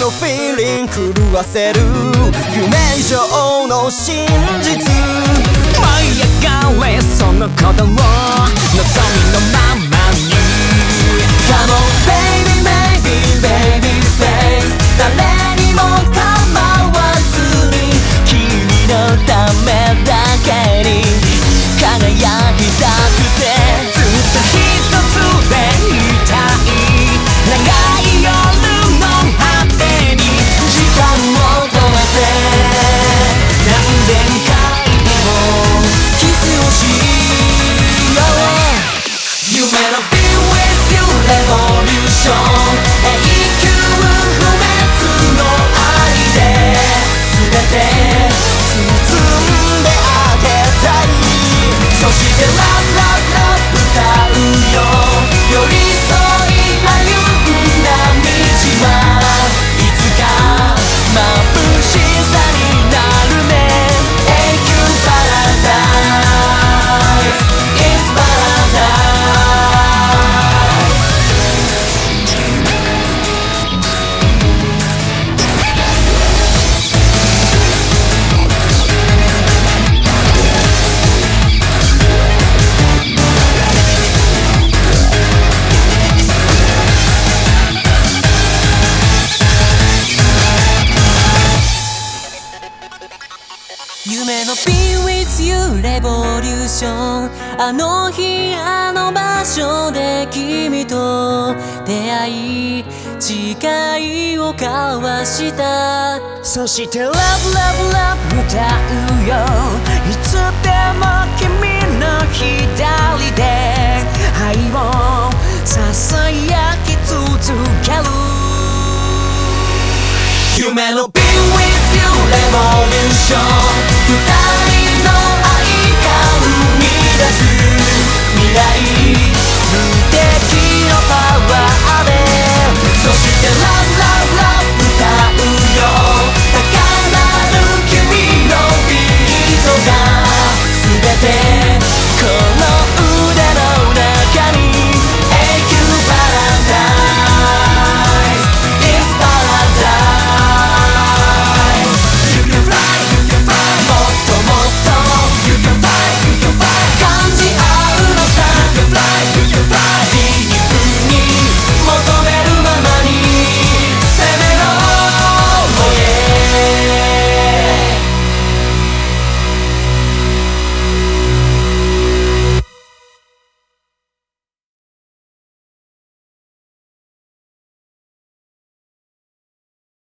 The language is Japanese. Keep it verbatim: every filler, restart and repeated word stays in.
のフィーリング狂わせる夢以上の真実舞い上がれその鼓動望みのままに Come on baby baby baby face 誰にも構わずに君のためだけに輝きたくてずっと一つでいたい長い夜の果てに時間を止めて何千回もキスをしよう夢の Be with you revolution 永久不滅の愛で全て包んであげたいそして Love Love Love 歌うよ寄り添い歩んだ道はいつか眩しさになるね永久パラダイス It's paradise 夢の Be with you revolution あの日あの場所で君と出会い誓いを交わしたそして Love Love Love 歌うよいつでも君の左で愛を囁き続ける夢の Be with you revolution 二人の愛が生み出す未来無敵のパワーでそして